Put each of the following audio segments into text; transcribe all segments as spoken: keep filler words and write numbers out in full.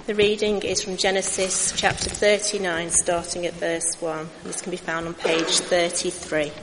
The reading is from Genesis chapter thirty-nine, starting at verse one. This can be found on page thirty-three.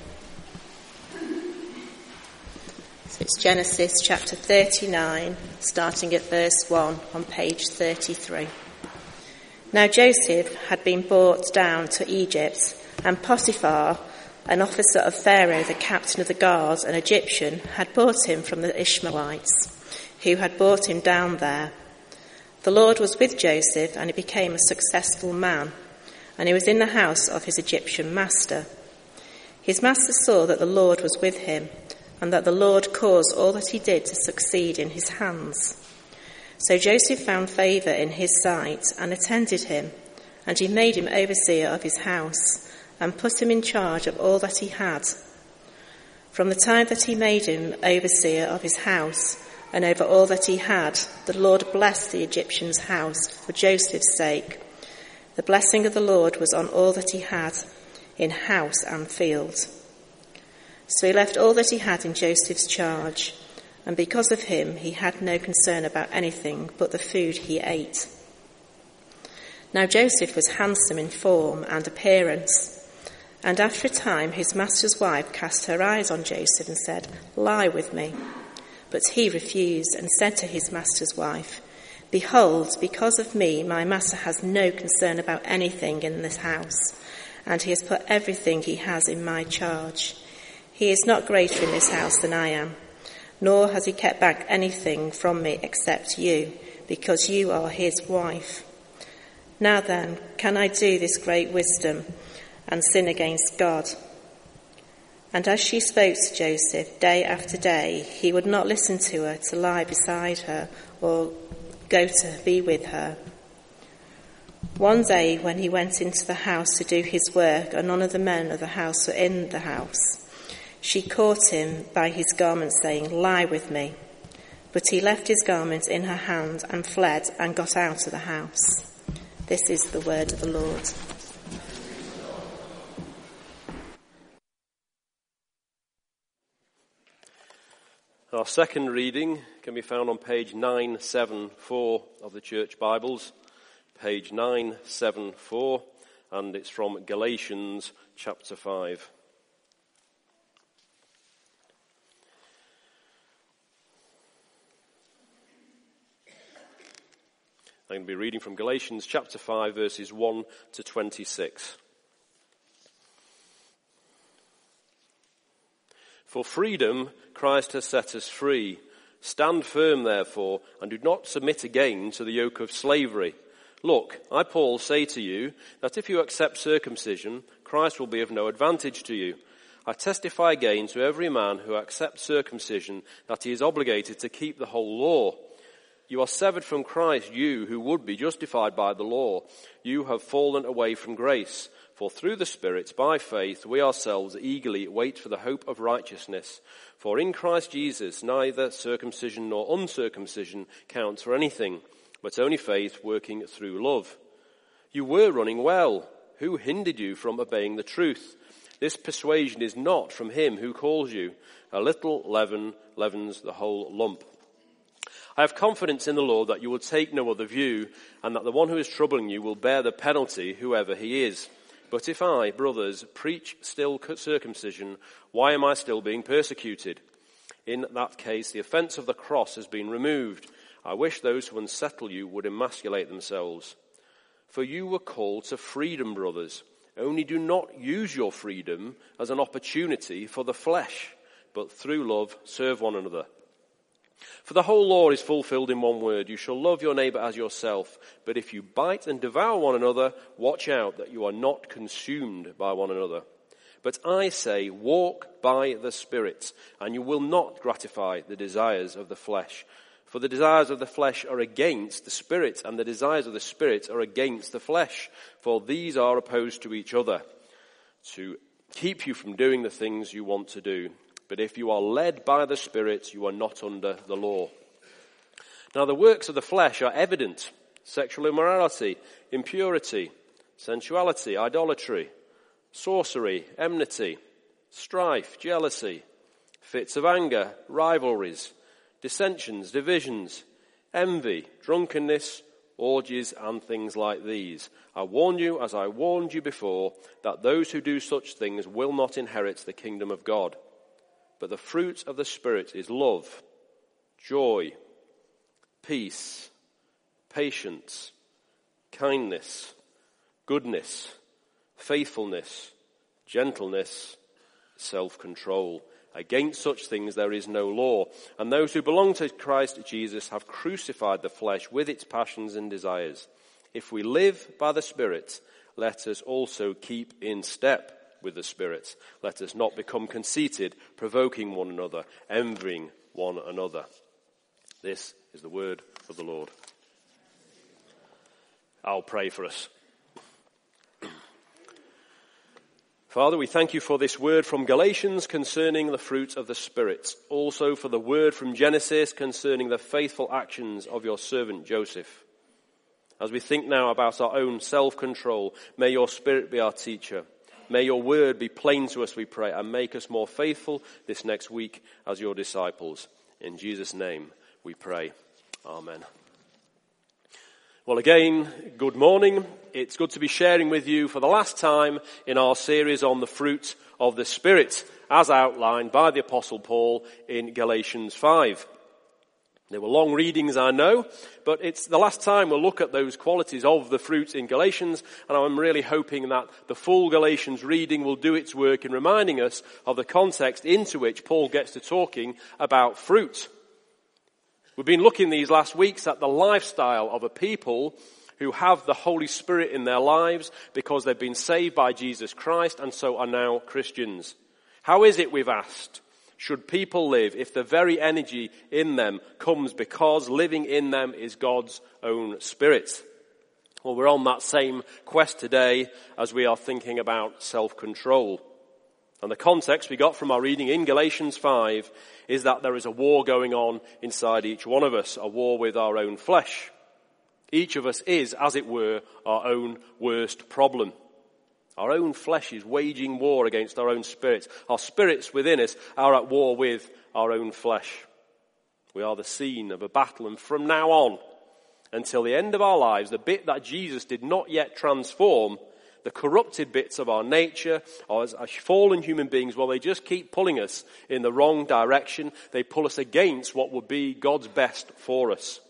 So it's Genesis chapter thirty-nine, starting at verse one on page thirty-three. Now Joseph had been brought down to Egypt, and Potiphar, an officer of Pharaoh, the captain of the guard, an Egyptian, had brought him from the Ishmaelites, who had brought him down there. The Lord was with Joseph, and he became a successful man, and he was in the house of his Egyptian master. His master saw that the Lord was with him, and that the Lord caused all that he did to succeed in his hands. So Joseph found favour in his sight and attended him, and he made him overseer of his house, and put him in charge of all that he had. From the time that he made him overseer of his house, and over all that he had, the Lord blessed the Egyptian's house for Joseph's sake. The blessing of the Lord was on all that he had, in house and field. So he left all that he had in Joseph's charge, and because of him he had no concern about anything but the food he ate. Now Joseph was handsome in form and appearance, and after a time his master's wife cast her eyes on Joseph and said, "Lie with me." But he refused and said to his master's wife, "Behold, because of me my master has no concern about anything in this house, and he has put everything he has in my charge. He is not greater in this house than I am, nor has he kept back anything from me except you, because you are his wife. Now then, can I do this great wisdom and sin against God?" And as she spoke to Joseph day after day, he would not listen to her to lie beside her or go to be with her. One day when he went into the house to do his work, and none of the men of the house were in the house, she caught him by his garment, saying, "Lie with me." But he left his garment in her hand and fled and got out of the house. This is the word of the Lord. Our second reading can be found on page nine seventy-four of the Church Bibles, page nine seventy-four, and it's from Galatians chapter five. I'm going to be reading from Galatians chapter five, verses one to twenty-six. For freedom Christ has set us free. Stand firm, therefore, and do not submit again to the yoke of slavery. Look, I, Paul, say to you that if you accept circumcision, Christ will be of no advantage to you. I testify again to every man who accepts circumcision that he is obligated to keep the whole law. You are severed from Christ, you who would be justified by the law. You have fallen away from grace. For through the Spirit, by faith, we ourselves eagerly wait for the hope of righteousness. For in Christ Jesus, neither circumcision nor uncircumcision counts for anything, but only faith working through love. You were running well. Who hindered you from obeying the truth? This persuasion is not from him who calls you. A little leaven leavens the whole lump. I have confidence in the Lord that you will take no other view, and that the one who is troubling you will bear the penalty, whoever he is. But if I, brothers, preach still circumcision, why am I still being persecuted? In that case, the offence of the cross has been removed. I wish those who unsettle you would emasculate themselves. For you were called to freedom, brothers. Only do not use your freedom as an opportunity for the flesh, but through love serve one another. For the whole law is fulfilled in one word: you shall love your neighbour as yourself. But if you bite and devour one another, watch out that you are not consumed by one another. But I say, walk by the Spirit, and you will not gratify the desires of the flesh. For the desires of the flesh are against the Spirit, and the desires of the Spirit are against the flesh. For these are opposed to each other, to keep you from doing the things you want to do. But if you are led by the Spirit, you are not under the law. Now the works of the flesh are evident: sexual immorality, impurity, sensuality, idolatry, sorcery, enmity, strife, jealousy, fits of anger, rivalries, dissensions, divisions, envy, drunkenness, orgies and things like these. I warn you, as I warned you before, that those who do such things will not inherit the kingdom of God. But the fruit of the Spirit is love, joy, peace, patience, kindness, goodness, faithfulness, gentleness, self-control. Against such things there is no law. And those who belong to Christ Jesus have crucified the flesh with its passions and desires. If we live by the Spirit, let us also keep in step with the Spirit. Let us not become conceited, provoking one another, envying one another. This is the word of the Lord. I'll pray for us. Father, we thank you for this word from Galatians concerning the fruit of the Spirit. Also for the word from Genesis concerning the faithful actions of your servant Joseph. As we think now about our own self-control, may your Spirit be our teacher. May your word be plain to us, we pray, and make us more faithful this next week as your disciples. In Jesus' name we pray. Amen. Well, again, good morning. It's good to be sharing with you for the last time in our series on the fruit of the Spirit, as outlined by the Apostle Paul in Galatians five. They were long readings, I know, but it's the last time we'll look at those qualities of the fruit in Galatians, and I'm really hoping that the full Galatians reading will do its work in reminding us of the context into which Paul gets to talking about fruit. We've been looking these last weeks at the lifestyle of a people who have the Holy Spirit in their lives because they've been saved by Jesus Christ and so are now Christians. How is it, we've asked, should people live if the very energy in them comes because living in them is God's own Spirit? Well, we're on that same quest today as we are thinking about self-control. And the context we got from our reading in Galatians five is that there is a war going on inside each one of us, a war with our own flesh. Each of us is, as it were, our own worst problem. Our own flesh is waging war against our own spirits. Our spirits within us are at war with our own flesh. We are the scene of a battle, and from now on, until the end of our lives, the bit that Jesus did not yet transform, the corrupted bits of our nature, or as fallen human beings, well, they just keep pulling us in the wrong direction. They pull us against what would be God's best for us.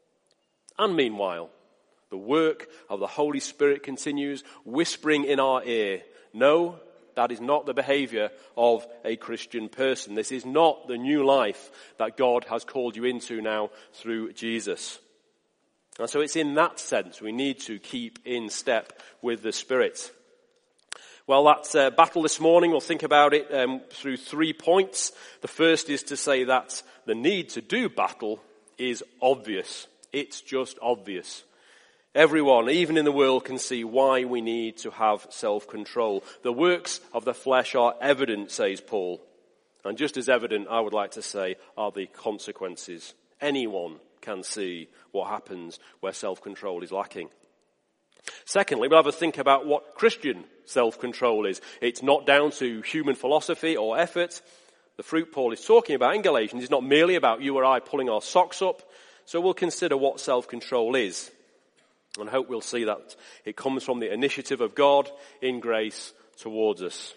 And meanwhile, the work of the Holy Spirit continues, whispering in our ear, no, that is not the behavior of a Christian person. This is not the new life that God has called you into now through Jesus. And so it's in that sense we need to keep in step with the Spirit. Well, that uh, battle this morning, we'll think about it um, through three points. The first is to say that the need to do battle is obvious. It's just obvious. Everyone, even in the world, can see why we need to have self-control. The works of the flesh are evident, says Paul. And just as evident, I would like to say, are the consequences. Anyone can see what happens where self-control is lacking. Secondly, we'll have a think about what Christian self-control is. It's not down to human philosophy or effort. The fruit Paul is talking about in Galatians is not merely about you or I pulling our socks up. So we'll consider what self-control is. And I hope we'll see that it comes from the initiative of God in grace towards us.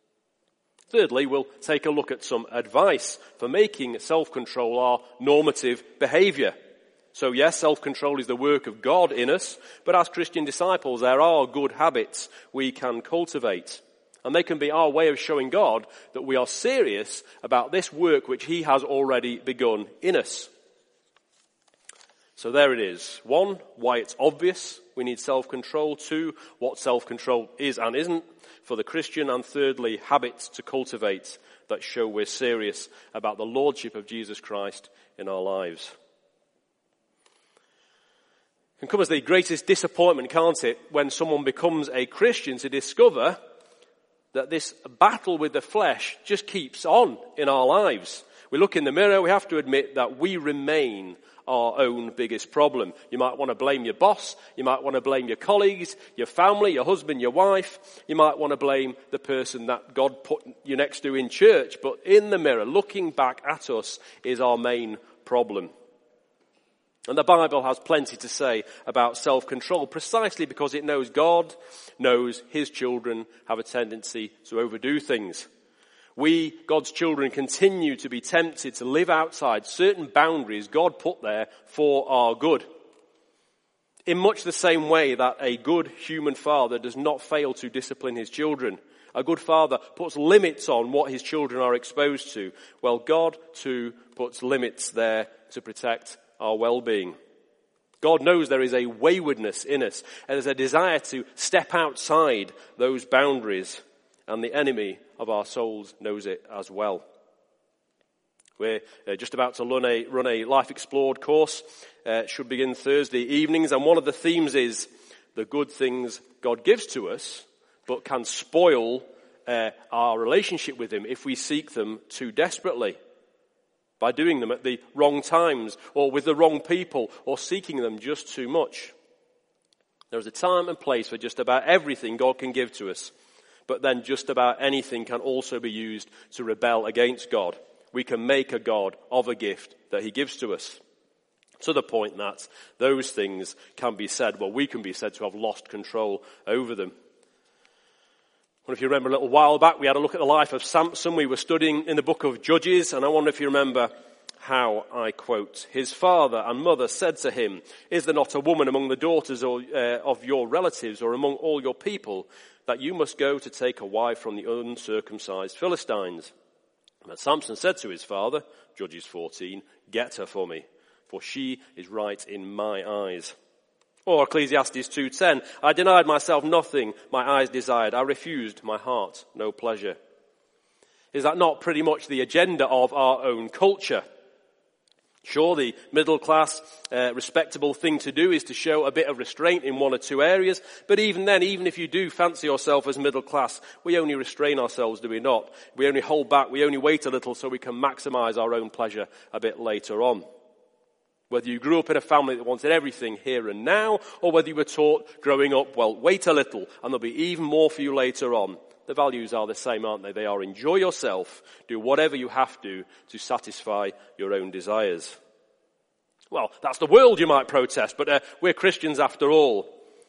Thirdly, we'll take a look at some advice for making self-control our normative behavior. So yes, self-control is the work of God in us, but as Christian disciples, there are good habits we can cultivate. And they can be our way of showing God that we are serious about this work which he has already begun in us. So there it is. One, why it's obvious we need self-control. Two, what self-control is and isn't for the Christian. And thirdly, habits to cultivate that show we're serious about the lordship of Jesus Christ in our lives. It can come as the greatest disappointment, can't it, when someone becomes a Christian to discover that this battle with the flesh just keeps on in our lives. We look in the mirror, we have to admit that we remain our own biggest problem. You might want to blame your boss, you might want to blame your colleagues, your family, your husband, your wife, you might want to blame the person that God put you next to in church, but in the mirror, looking back at us is our main problem. And the Bible has plenty to say about self-control, precisely because it knows God knows his children have a tendency to overdo things. We, God's children, continue to be tempted to live outside certain boundaries God put there for our good. In much the same way that a good human father does not fail to discipline his children, a good father puts limits on what his children are exposed to. Well, God too puts limits there to protect our well-being. God knows there is a waywardness in us, and there's a desire to step outside those boundaries, and the enemy of our souls knows it as well. We're uh, just about to run a, run a Life Explored course. Uh, it should begin Thursday evenings, and one of the themes is the good things God gives to us, but can spoil uh, our relationship with him if we seek them too desperately, by doing them at the wrong times, or with the wrong people, or seeking them just too much. There is a time and place for just about everything God can give to us, but then just about anything can also be used to rebel against God. We can make a God of a gift that he gives to us, to the point that those things can be said, well, we can be said to have lost control over them. I wonder if you remember a little while back, we had a look at the life of Samson. We were studying in the book of Judges, and I wonder if you remember how, I quote, his father and mother said to him, "Is there not a woman among the daughters or, uh, of your relatives or among all your people that you must go to take a wife from the uncircumcised Philistines?" And Samson said to his father, Judges fourteen, "Get her for me, for she is right in my eyes." Or Ecclesiastes two ten, "I denied myself nothing my eyes desired. I refused my heart no pleasure." Is that not pretty much the agenda of our own culture? Sure, the middle class, uh, respectable thing to do is to show a bit of restraint in one or two areas. But even then, even if you do fancy yourself as middle class, we only restrain ourselves, do we not? We only hold back, we only wait a little so we can maximize our own pleasure a bit later on. Whether you grew up in a family that wanted everything here and now, or whether you were taught growing up, well, wait a little and there'll be even more for you later on. The values are the same, aren't they? They are enjoy yourself, do whatever you have to to satisfy your own desires. Well, that's the world, you might protest, but uh, we're Christians after all.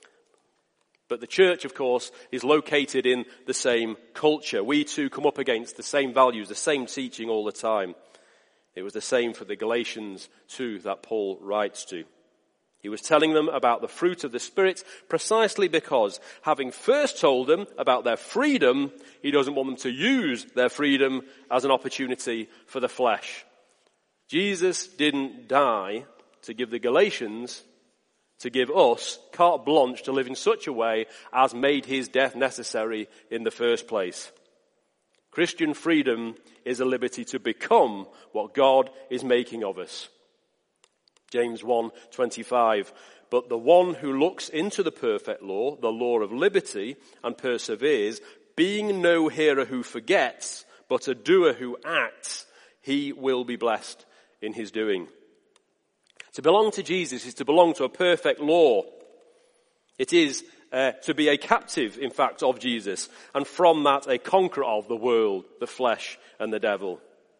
But the church, of course, is located in the same culture. We too come up against the same values, the same teaching all the time. It was the same for the Galatians too that Paul writes to. He was telling them about the fruit of the Spirit precisely because, having first told them about their freedom, he doesn't want them to use their freedom as an opportunity for the flesh. Jesus didn't die to give the Galatians, to give us carte blanche to live in such a way as made his death necessary in the first place. Christian freedom is a liberty to become what God is making of us. James one twenty-five, "But the one who looks into the perfect law, the law of liberty, and perseveres, being no hearer who forgets, but a doer who acts, he will be blessed in his doing." To belong to Jesus is to belong to a perfect law. It is uh, to be a captive, in fact, of Jesus, and from that a conqueror of the world, the flesh, and the devil.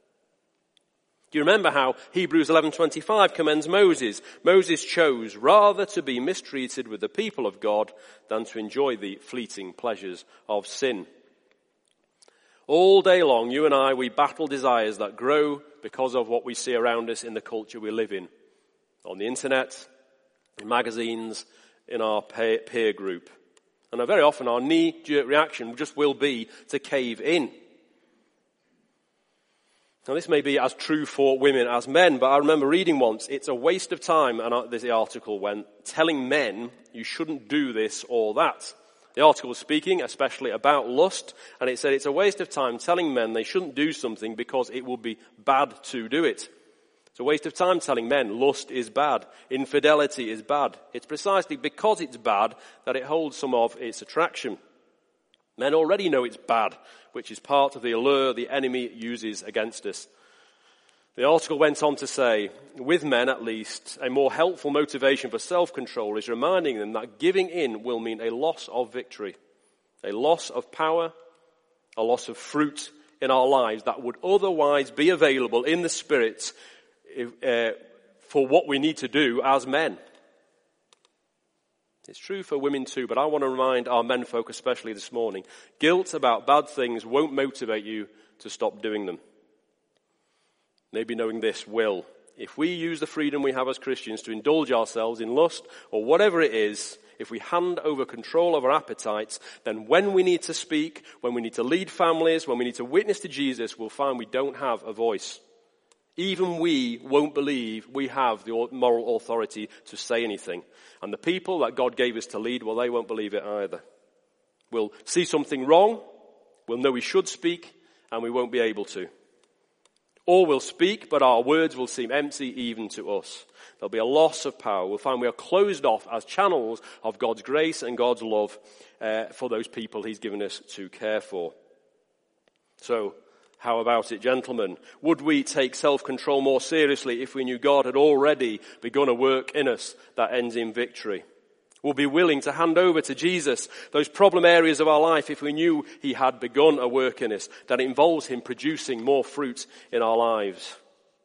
Do you remember how Hebrews eleven twenty-five commends Moses? Moses chose rather to be mistreated with the people of God than to enjoy the fleeting pleasures of sin. All day long, you and I, we battle desires that grow because of what we see around us in the culture we live in. On the internet, in magazines, in our peer group. And very often our knee-jerk reaction just will be to cave in. Now this may be as true for women as men, but I remember reading once, it's a waste of time, and this article went, telling men you shouldn't do this or that. The article was speaking especially about lust, and it said it's a waste of time telling men they shouldn't do something because it will be bad to do it. It's a waste of time telling men lust is bad, infidelity is bad. It's precisely because it's bad that it holds some of its attraction. Men already know it's bad, which is part of the allure the enemy uses against us. The article went on to say, with men at least, a more helpful motivation for self-control is reminding them that giving in will mean a loss of victory, a loss of power, a loss of fruit in our lives that would otherwise be available in the Spirit uh, for what we need to do as men. It's true for women too, but I want to remind our men folk especially this morning, guilt about bad things won't motivate you to stop doing them. Maybe knowing this will. If we use the freedom we have as Christians to indulge ourselves in lust or whatever it is, if we hand over control of our appetites, then when we need to speak, when we need to lead families, when we need to witness to Jesus, we'll find we don't have a voice. Even we won't believe we have the moral authority to say anything. And the people that God gave us to lead, well, they won't believe it either. We'll see something wrong, we'll know we should speak, and we won't be able to. Or we'll speak, but our words will seem empty even to us. There'll be a loss of power. We'll find we are closed off as channels of God's grace and God's love uh, for those people he's given us to care for. So, how about it, gentlemen? Would we take self-control more seriously if we knew God had already begun a work in us that ends in victory? We'll be willing to hand over to Jesus those problem areas of our life if we knew he had begun a work in us that involves him producing more fruit in our lives.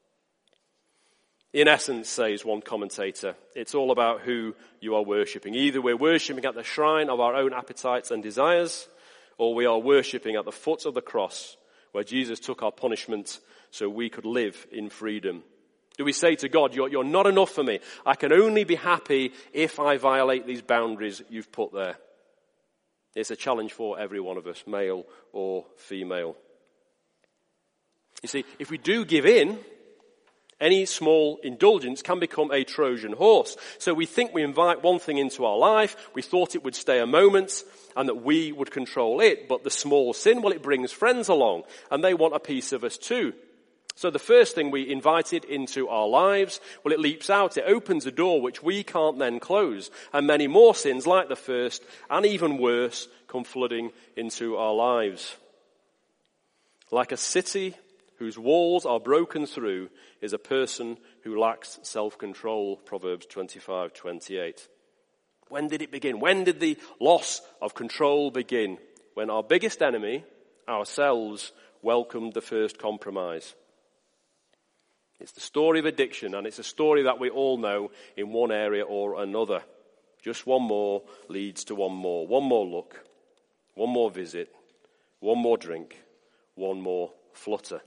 In essence, says one commentator, it's all about who you are worshipping. Either we're worshipping at the shrine of our own appetites and desires, or we are worshipping at the foot of the cross where Jesus took our punishment so we could live in freedom. Do we say to God, you're, you're not enough for me. I can only be happy if I violate these boundaries you've put there. It's a challenge for every one of us, male or female. You see, if we do give in, any small indulgence can become a Trojan horse. So we think we invite one thing into our life, we thought it would stay a moment, and that we would control it. But the small sin, well, it brings friends along, and they want a piece of us too. So the first thing we invited into our lives, well, it leaps out. It opens a door which we can't then close. And many more sins like the first, and even worse, come flooding into our lives. Like a city whose walls are broken through is a person who lacks self-control, Proverbs twenty-five twenty-eight. When did it begin? When did the loss of control begin? When our biggest enemy, ourselves, welcomed the first compromise. It's the story of addiction, and it's a story that we all know in one area or another. Just one more leads to one more. One more look, one more visit, one more drink, one more flutter.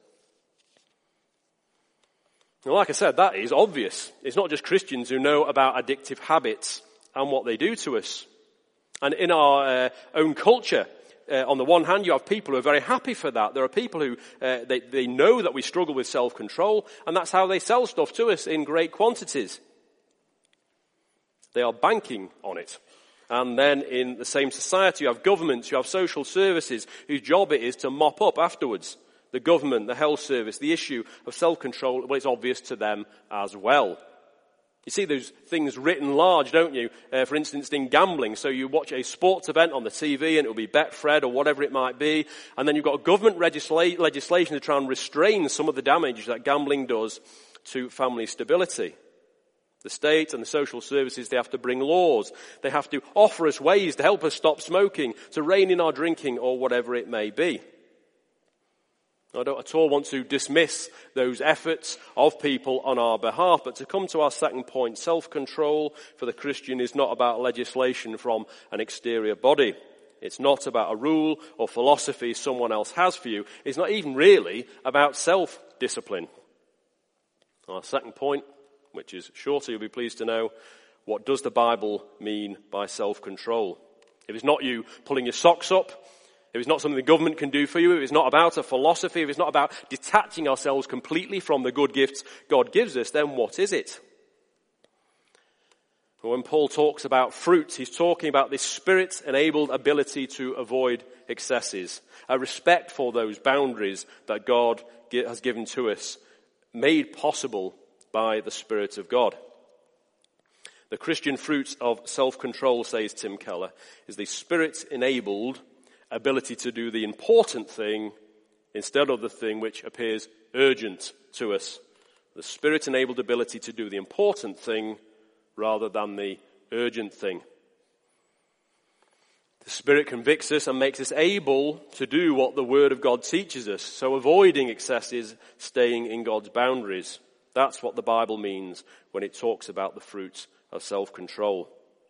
Now, like I said, that is obvious. It's not just Christians who know about addictive habits and what they do to us. And in our uh, own culture, Uh, on the one hand, you have people who are very happy for that. There are people who, uh, they, they know that we struggle with self-control, and that's how they sell stuff to us in great quantities. They are banking on it. And then in the same society, you have governments, you have social services, whose job it is to mop up afterwards. The government, the health service, the issue of self-control, well, it's obvious to them as well. You see those things written large, don't you? Uh, for instance, in gambling. So you watch a sports event on the T V and it will be Betfred or whatever it might be. And then you've got government legisla- legislation to try and restrain some of the damage that gambling does to family stability. The state and the social services, they have to bring laws. They have to offer us ways to help us stop smoking, to rein in our drinking or whatever it may be. I don't at all want to dismiss those efforts of people on our behalf, but to come to our second point, self-control for the Christian is not about legislation from an exterior body. It's not about a rule or philosophy someone else has for you. It's not even really about self-discipline. Our second point, which is shorter, you'll be pleased to know, what does the Bible mean by self-control? If it's not you pulling your socks up, if it's not something the government can do for you, if it's not about a philosophy, if it's not about detaching ourselves completely from the good gifts God gives us, then what is it? When Paul talks about fruit, he's talking about this spirit-enabled ability to avoid excesses, a respect for those boundaries that God has given to us, made possible by the Spirit of God. The Christian fruit of self-control, says Tim Keller, is the spirit-enabled ability to do the important thing instead of the thing which appears urgent to us. The Spirit-enabled ability to do the important thing rather than the urgent thing. The Spirit convicts us and makes us able to do what the Word of God teaches us, so avoiding excesses, staying in God's boundaries. That's what the Bible means when it talks about the fruits of self-control.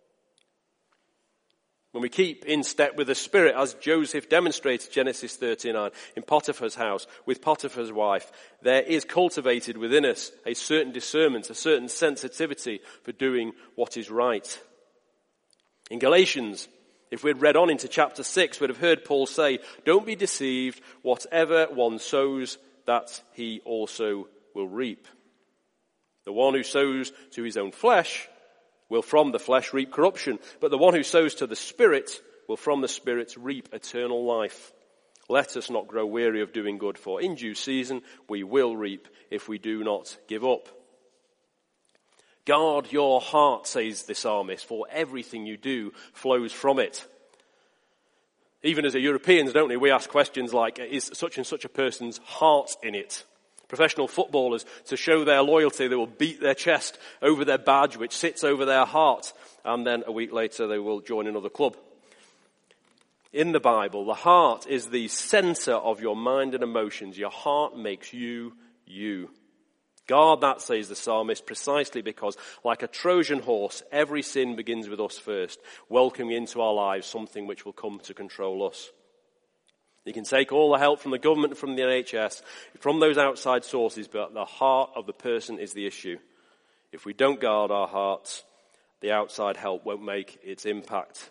When we keep in step with the Spirit, as Joseph demonstrated, Genesis thirty-nine, in Potiphar's house, with Potiphar's wife, there is cultivated within us a certain discernment, a certain sensitivity for doing what is right. In Galatians, if we'd read on into chapter six, we'd have heard Paul say, don't be deceived, whatever one sows, that he also will reap. The one who sows to his own flesh will from the flesh reap corruption, but the one who sows to the Spirit will from the Spirit reap eternal life. Let us not grow weary of doing good, for in due season we will reap if we do not give up. Guard your heart, says the psalmist, for everything you do flows from it. Even as a Europeans, don't we, we ask questions like, is such and such a person's heart in it? Professional footballers, to show their loyalty, they will beat their chest over their badge, which sits over their heart, and then a week later they will join another club. In the Bible, the heart is the center of your mind and emotions. Your heart makes you, you. Guard that, says the psalmist, precisely because, like a Trojan horse, every sin begins with us first, welcoming into our lives something which will come to control us. You can take all the help from the government and from the N H S, from those outside sources, but the heart of the person is the issue. If we don't guard our hearts, the outside help won't make its impact.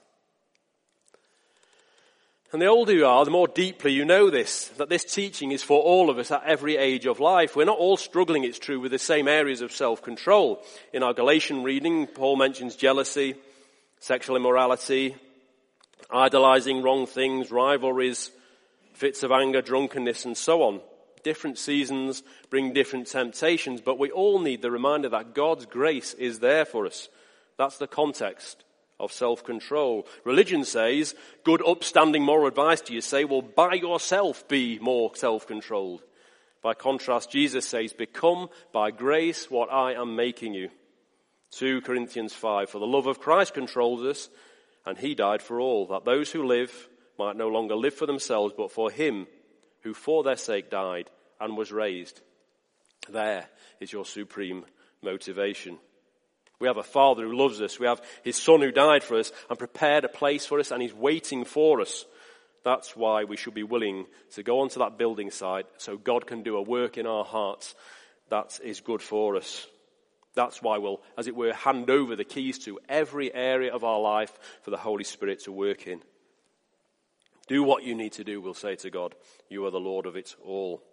And the older you are, the more deeply you know this, that this teaching is for all of us at every age of life. We're not all struggling, it's true, with the same areas of self-control. In our Galatian reading, Paul mentions jealousy, sexual immorality, idolizing wrong things, rivalries, fits of anger, drunkenness, and so on. Different seasons bring different temptations, but we all need the reminder that God's grace is there for us. That's the context of self-control. Religion says, good upstanding moral advice to you say, well, by yourself be more self-controlled. By contrast, Jesus says, become by grace what I am making you. Second Corinthians five, for the love of Christ controls us, and he died for all, that those who live might no longer live for themselves, but for him who for their sake died and was raised. There is your supreme motivation. We have a Father who loves us. We have his Son who died for us and prepared a place for us, and he's waiting for us. That's why we should be willing to go onto that building site so God can do a work in our hearts that is good for us. That's why we'll, as it were, hand over the keys to every area of our life for the Holy Spirit to work in. Do what you need to do, we'll say to God. You are the Lord of it all.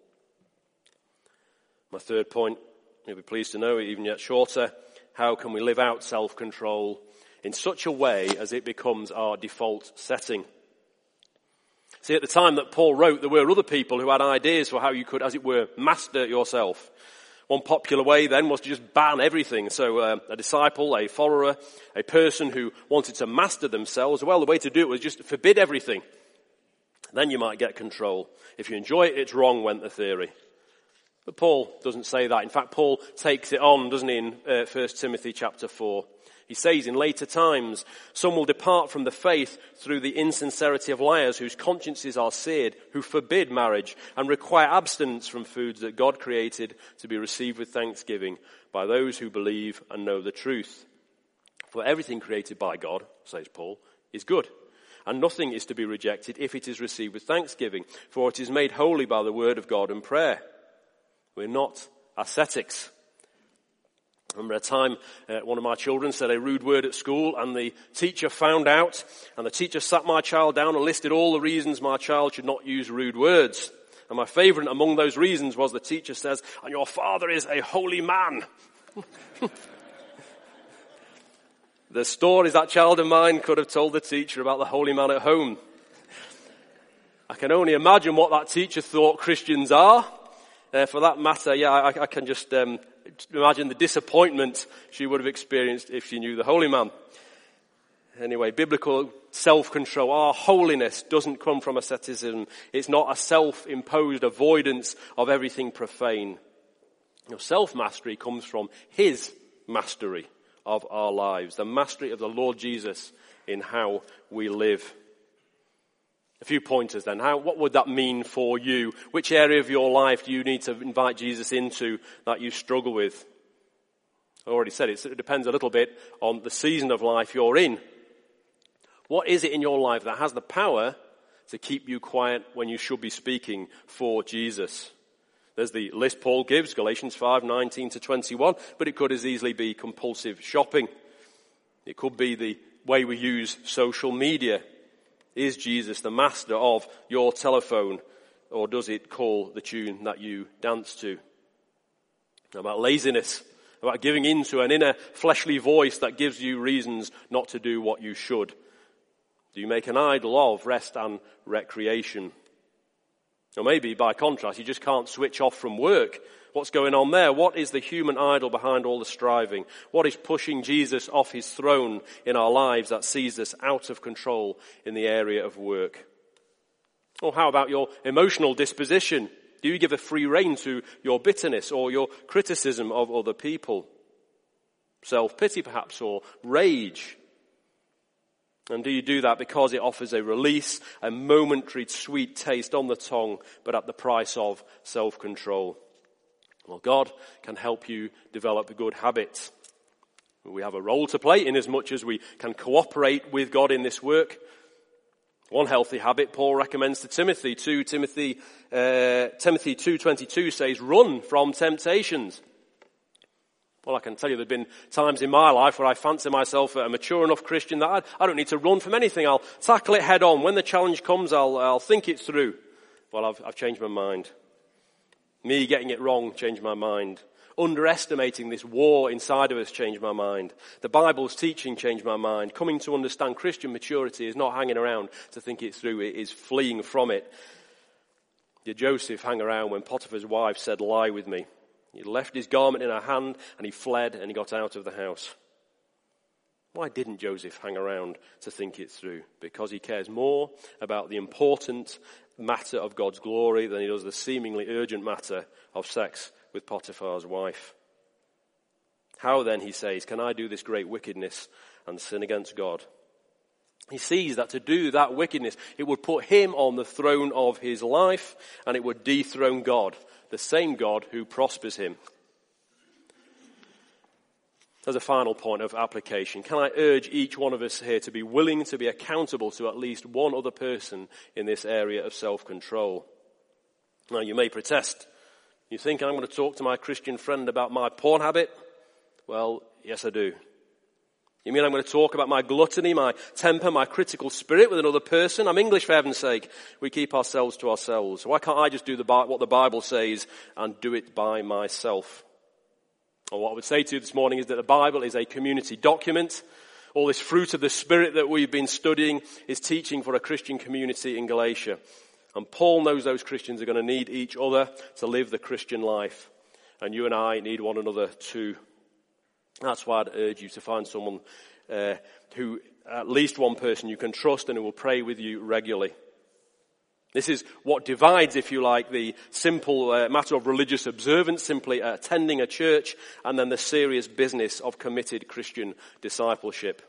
My third point, you'll be pleased to know, even yet shorter, how can we live out self-control in such a way as it becomes our default setting? See, at the time that Paul wrote, there were other people who had ideas for how you could, as it were, master yourself. One popular way then was to just ban everything. So uh, a disciple, a follower, a person who wanted to master themselves, well, the way to do it was just forbid everything. Then you might get control. If you enjoy it, it's wrong, went the theory. But Paul doesn't say that. In fact, Paul takes it on, doesn't he, in uh, First Timothy chapter four. He says, in later times, some will depart from the faith through the insincerity of liars whose consciences are seared, who forbid marriage and require abstinence from foods that God created to be received with thanksgiving by those who believe and know the truth. For everything created by God, says Paul, is good. And nothing is to be rejected if it is received with thanksgiving, for it is made holy by the word of God and prayer. We're not ascetics. I remember a time uh, one of my children said a rude word at school, and the teacher found out, and the teacher sat my child down and listed all the reasons my child should not use rude words. And my favourite among those reasons was the teacher says, and your father is a holy man. The stories that child of mine could have told the teacher about the holy man at home. I can only imagine what that teacher thought Christians are. Uh, for that matter, yeah, I, I can just um, imagine the disappointment she would have experienced if she knew the holy man. Anyway, biblical self-control, our holiness doesn't come from asceticism. It's not a self-imposed avoidance of everything profane. Your self-mastery comes from his mastery of our lives, the mastery of the Lord Jesus in how we live. A few pointers then. How, what would that mean for you? Which area of your life do you need to invite Jesus into that you struggle with? I already said it, it depends a little bit on the season of life you're in. What is it in your life that has the power to keep you quiet when you should be speaking for Jesus? There's the list Paul gives, Galatians five, nineteen to twenty-one, but it could as easily be compulsive shopping. It could be the way we use social media. Is Jesus the master of your telephone, or does it call the tune that you dance to? About laziness, about giving in to an inner fleshly voice that gives you reasons not to do what you should. Do you make an idol of rest and recreation? Or maybe, by contrast, you just can't switch off from work. What's going on there? What is the human idol behind all the striving? What is pushing Jesus off his throne in our lives that sees us out of control in the area of work? Or how about your emotional disposition? Do you give a free rein to your bitterness or your criticism of other people? Self-pity perhaps, or rage? And do you do that because it offers a release, a momentary sweet taste on the tongue, but at the price of self-control? Well, God can help you develop good habits. We have a role to play in as much as we can cooperate with God in this work. One healthy habit Paul recommends to Timothy. Two Timothy, uh, Timothy two twenty-two says, run from temptations. Well, I can tell you there have been times in my life where I fancy myself a mature enough Christian that I, I don't need to run from anything. I'll tackle it head on. When the challenge comes, I'll, I'll think it through. Well, I've, I've changed my mind. Me getting it wrong changed my mind. Underestimating this war inside of us changed my mind. The Bible's teaching changed my mind. Coming to understand Christian maturity is not hanging around to think it through. It is fleeing from it. Did Joseph hang around when Potiphar's wife said, lie with me? He left his garment in her hand and he fled and he got out of the house. Why didn't Joseph hang around to think it through? Because he cares more about the important matter of God's glory than he does the seemingly urgent matter of sex with Potiphar's wife. How then, he says, can I do this great wickedness and sin against God? He sees that to do that wickedness, it would put him on the throne of his life and it would dethrone God, the same God who prospers him. As a final point of application, can I urge each one of us here to be willing to be accountable to at least one other person in this area of self-control? Now, you may protest. You think I'm going to talk to my Christian friend about my porn habit? Well, yes, I do. You mean I'm going to talk about my gluttony, my temper, my critical spirit with another person? I'm English, for heaven's sake. We keep ourselves to ourselves. Why can't I just do the, what the Bible says and do it by myself? Or what I would say to you this morning is that the Bible is a community document. All this fruit of the Spirit that we've been studying is teaching for a Christian community in Galatia. And Paul knows those Christians are going to need each other to live the Christian life. And you and I need one another too. That's why I'd urge you to find someone uh, who, at least one person you can trust and who will pray with you regularly. This is what divides, if you like, the simple uh, matter of religious observance, simply attending a church, and then the serious business of committed Christian discipleship.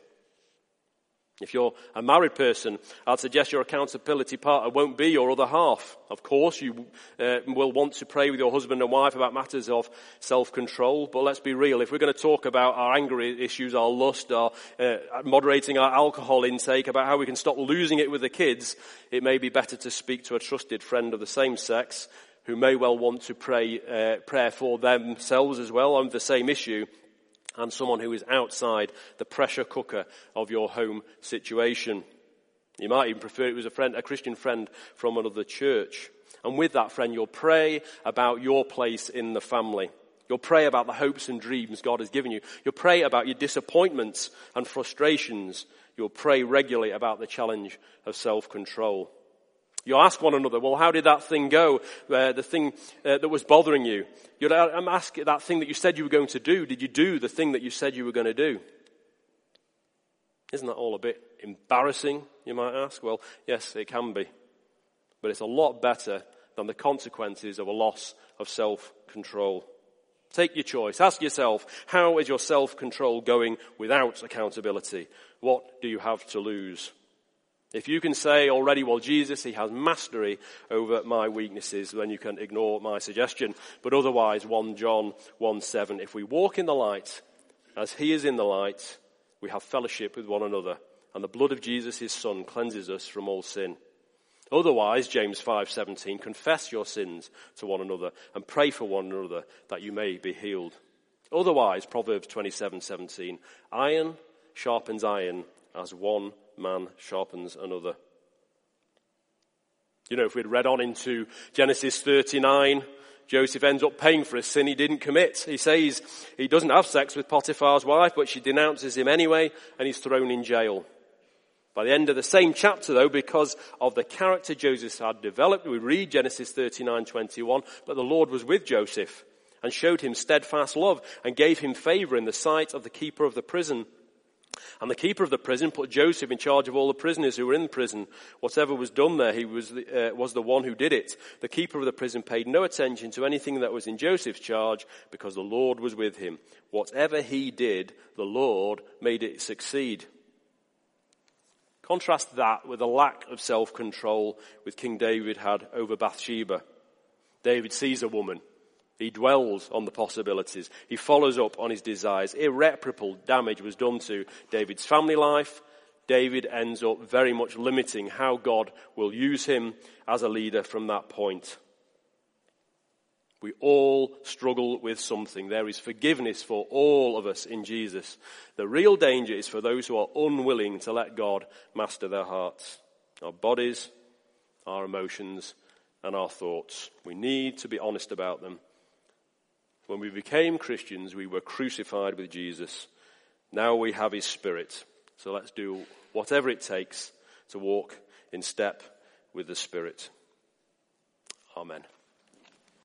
If you're a married person, I'd suggest your accountability partner won't be your other half. Of course, you uh, will want to pray with your husband and wife about matters of self-control, but let's be real. If we're going to talk about our anger issues, our lust, our uh, moderating our alcohol intake, about how we can stop losing it with the kids, it may be better to speak to a trusted friend of the same sex who may well want to pray uh, prayer for themselves as well on the same issue, and someone who is outside the pressure cooker of your home situation. You might even prefer it was a friend, a Christian friend from another church. And with that friend, you'll pray about your place in the family. You'll pray about the hopes and dreams God has given you. You'll pray about your disappointments and frustrations. You'll pray regularly about the challenge of self-control. You'll ask one another, well, how did that thing go, uh, the thing uh, that was bothering you? You'll ask that thing that you said you were going to do. Did you do the thing that you said you were going to do? Isn't that all a bit embarrassing, you might ask? Well, yes, it can be. But it's a lot better than the consequences of a loss of self-control. Take your choice. Ask yourself, how is your self-control going without accountability? What do you have to lose? If you can say already, well, Jesus, he has mastery over my weaknesses, then you can ignore my suggestion. But otherwise, First John one seven, if we walk in the light as he is in the light, we have fellowship with one another, and the blood of Jesus, his son, cleanses us from all sin. Otherwise, James five seventeen, confess your sins to one another and pray for one another that you may be healed. Otherwise, Proverbs twenty-seven seventeen, iron sharpens iron as one man sharpens another. You know, if we'd read on into Genesis thirty-nine, Joseph ends up paying for a sin he didn't commit. He says he doesn't have sex with Potiphar's wife, but she denounces him anyway, and he's thrown in jail. By the end of the same chapter, though, because of the character Joseph had developed, we read Genesis thirty-nine twenty-one, but the Lord was with Joseph and showed him steadfast love and gave him favor in the sight of the keeper of the prison. And the keeper of the prison put Joseph in charge of all the prisoners who were in prison. Whatever was done there, he was the, uh, was the one who did it. The keeper of the prison paid no attention to anything that was in Joseph's charge because the Lord was with him. Whatever he did, the Lord made it succeed. Contrast that with the lack of self-control which King David had over Bathsheba. David sees a woman. He dwells on the possibilities. He follows up on his desires. Irreparable damage was done to David's family life. David ends up very much limiting how God will use him as a leader from that point. We all struggle with something. There is forgiveness for all of us in Jesus. The real danger is for those who are unwilling to let God master their hearts, our bodies, our emotions, and our thoughts. We need to be honest about them. When we became Christians, we were crucified with Jesus. Now we have his Spirit. So let's do whatever it takes to walk in step with the Spirit. Amen.